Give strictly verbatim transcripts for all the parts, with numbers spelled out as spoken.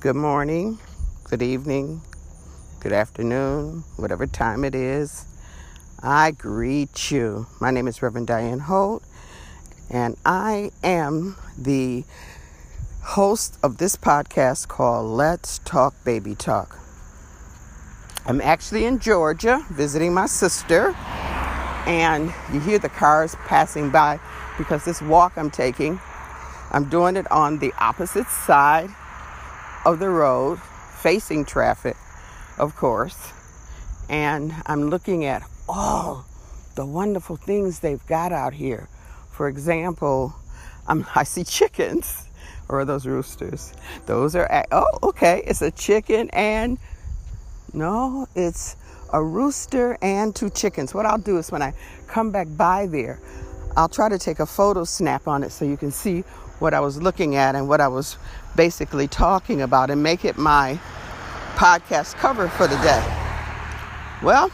Good morning, good evening, good afternoon, whatever time it is. I greet you. My name is Reverend Diane Holt, and I am the host of this podcast called Let's Talk Baby Talk. I'm actually in Georgia visiting my sister, and you hear the cars passing by because this walk I'm taking, I'm doing it on the opposite side of the road, facing traffic, of course, and I'm looking at all the wonderful things they've got out here. For example, I'm, I see chickens, or are those roosters? Those are, oh, okay, it's a chicken and, no, it's a rooster and two chickens. What I'll do is when I come back by there, I'll try to take a photo snap on it so you can see what I was looking at and what I was basically talking about and make it my podcast cover for the day. Well,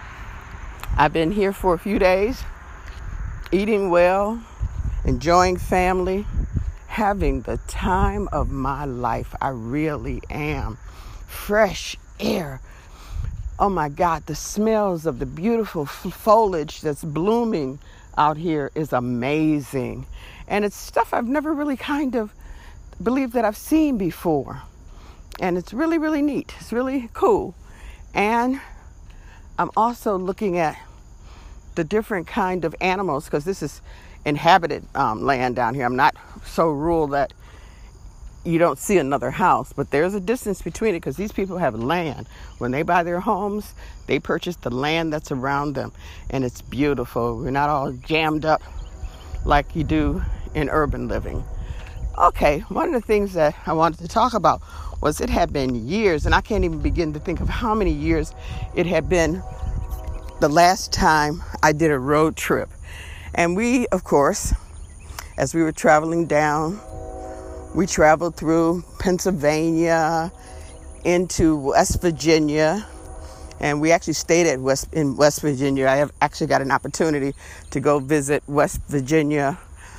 I've been here for a few days, eating well, enjoying family, having the time of my life. I really am. Fresh air. Oh my God, the smells of the beautiful foliage that's blooming out here is amazing. And it's stuff I've never really kind of believed that I've seen before. And it's really, really neat. It's really cool. And I'm also looking at the different kind of animals, because this is inhabited um, land down here. I'm not so rural that you don't see another house, but there's a distance between it because these people have land. When they buy their homes, they purchase the land that's around them, and it's beautiful. We're not all jammed up like you do in urban living. Okay, one of the things that I wanted to talk about was it had been years, and I can't even begin to think of how many years it had been the last time I did a road trip. And we, of course, as we were traveling down, we traveled through Pennsylvania into West Virginia, and we actually stayed at West in West Virginia. I have actually got an opportunity to go visit West Virginia,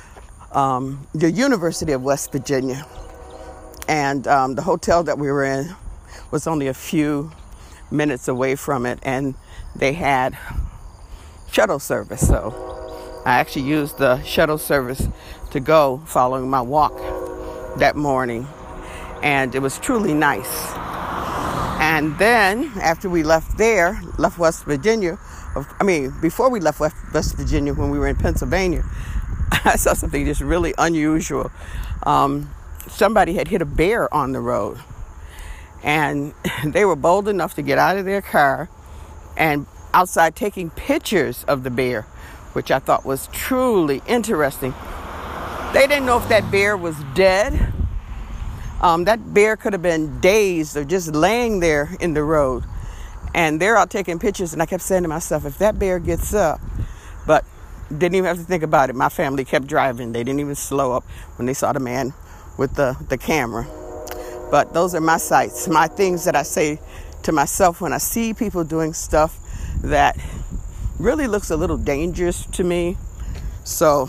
um, the University of West Virginia, and um, the hotel that we were in was only a few minutes away from it, and they had shuttle service. So I actually used the shuttle service to go following my walk that morning, and it was truly nice. And then after we left there, left West Virginia, I mean, before we left West, West Virginia, when we were in Pennsylvania, I saw something just really unusual. Um, somebody had hit a bear on the road, and they were bold enough to get out of their car and outside taking pictures of the bear, which I thought was truly interesting. They didn't know if that bear was dead. Um, that bear could have been dazed or just laying there in the road. And they're out taking pictures, and I kept saying to myself, if that bear gets up, but didn't even have to think about it. My family kept driving. They didn't even slow up when they saw the man with the, the camera. But those are my sights, my things that I say to myself when I see people doing stuff that really looks a little dangerous to me. So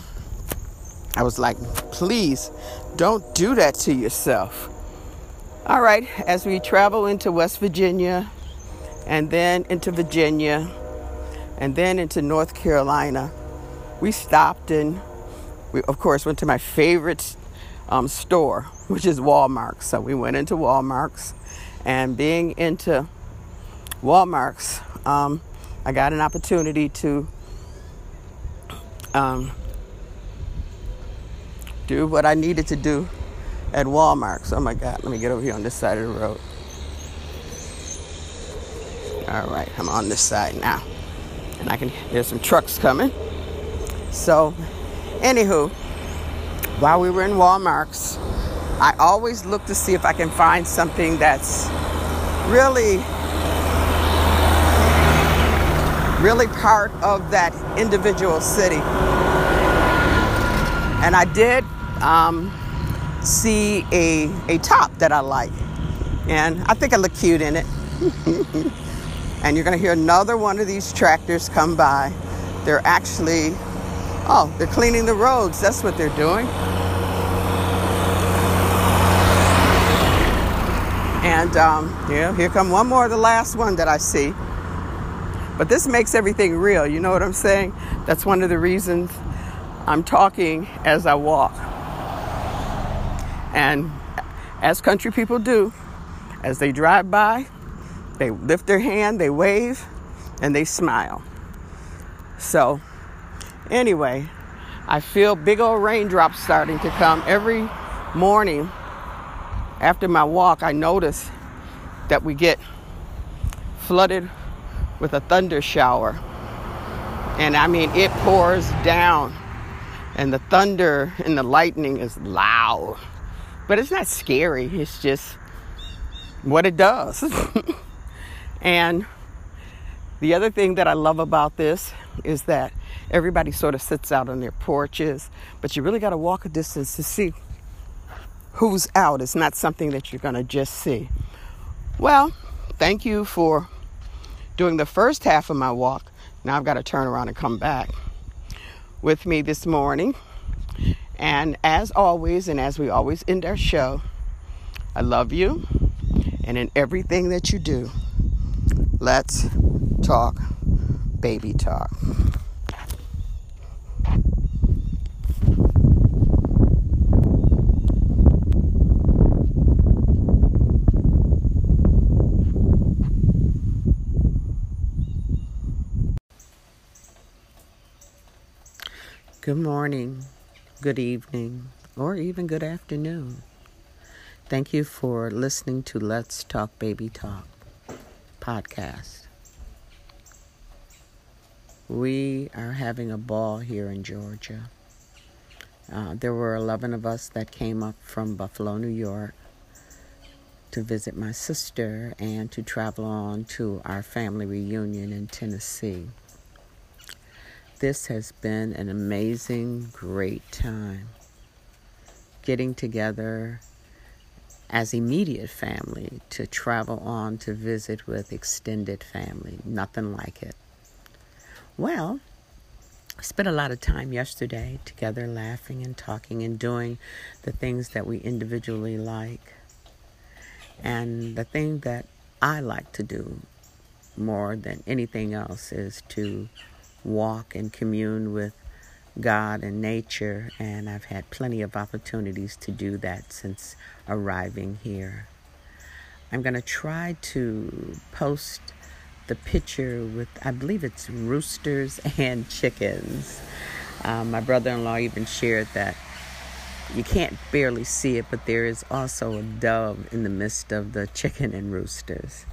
I was like, please don't do that to yourself. All right, as we travel into West Virginia, and then into Virginia, and then into North Carolina, we stopped and we, of course, went to my favorite um, store, which is Walmart. So we went into Walmart, and being into Walmart, um, I got an opportunity to um, do what I needed to do at Walmart. Oh my God, let me get over here on this side of the road. All right, I'm on this side now, and I can, there's some trucks coming. So, anywho, while we were in Walmart, I always look to see if I can find something that's really, really part of that individual city. And I did um, see a a top that I like, and I think I look cute in it. And you're going to hear another one of these tractors come by. They're actually, oh, they're cleaning the roads. That's what they're doing. And um, yeah, here come one more, the last one that I see. But this makes everything real. You know what I'm saying? That's one of the reasons I'm talking as I walk. And as country people do, as they drive by, they lift their hand, they wave, and they smile. So anyway, I feel big old raindrops starting to come. Every morning after my walk, I notice that we get flooded with a thunder shower. And I mean, it pours down. And the thunder and the lightning is loud. But it's not scary. It's just what it does. And the other thing that I love about this is that everybody sort of sits out on their porches, but you really got to walk a distance to see who's out. It's not something that you're going to just see. Well, thank you for doing the first half of my walk. Now I've got to turn around and come back with me this morning. And as always, and as we always end our show, I love you. And in everything that you do, let's talk baby talk. Good morning, good evening, or even good afternoon. Thank you for listening to Let's Talk Baby Talk podcast. We are having a ball here in Georgia. Uh, there were eleven of us that came up from Buffalo, New York to visit my sister and to travel on to our family reunion in Tennessee. This has been an amazing, great time. Getting together as immediate family to travel on to visit with extended family. Nothing like it. Well, I spent a lot of time yesterday together laughing and talking and doing the things that we individually like. And the thing that I like to do more than anything else is to walk and commune with God and nature, and I've had plenty of opportunities to do that since arriving here. I'm going to try to post the picture with, I believe it's roosters and chickens. Um, my brother-in-law even shared that you can't barely see it, but there is also a dove in the midst of the chicken and roosters.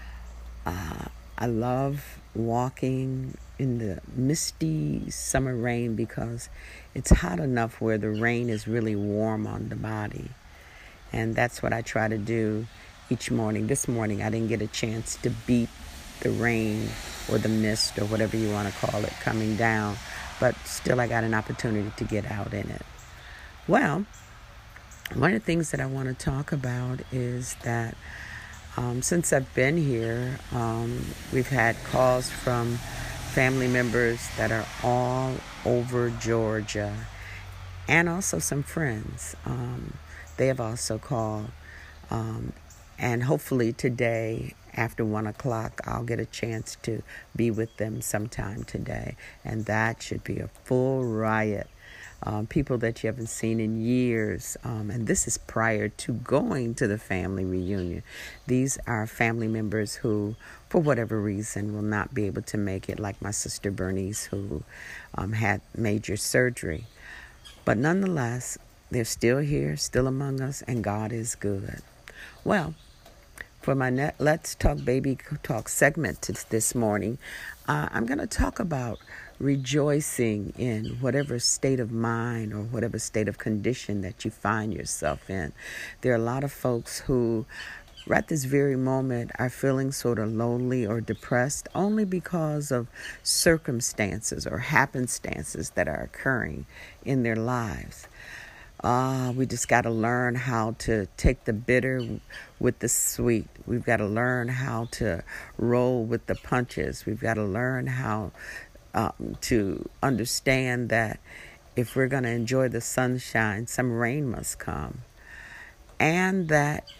Uh, I love walking in the misty summer rain because it's hot enough where the rain is really warm on the body. And that's what I try to do each morning. This morning I didn't get a chance to beat the rain or the mist or whatever you want to call it coming down, but still I got an opportunity to get out in it. Well, one of the things that I want to talk about is that um, since I've been here, um, we've had calls from family members that are all over Georgia, and also some friends. Um, they have also called, um, and hopefully today after one o'clock, I'll get a chance to be with them sometime today, and that should be a full riot. Um, people that you haven't seen in years, um, and this is prior to going to the family reunion. These are family members who, for whatever reason, will not be able to make it, like my sister Bernice, who um, had major surgery. But nonetheless, they're still here, still among us, and God is good. Well, for my net, Let's Talk Baby Talk segment this morning, uh, I'm going to talk about rejoicing in whatever state of mind or whatever state of condition that you find yourself in. There are a lot of folks who, right this very moment, are feeling sort of lonely or depressed only because of circumstances or happenstances that are occurring in their lives. Ah, uh, we just got to learn how to take the bitter with the sweet. We've got to learn how to roll with the punches. We've got to learn how Um, to understand that if we're going to enjoy the sunshine, some rain must come. And that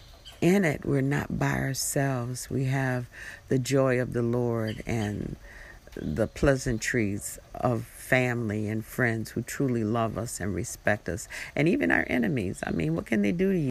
in it, we're not by ourselves. We have the joy of the Lord and the pleasantries of family and friends who truly love us and respect us. And even our enemies. I mean, what can they do to you?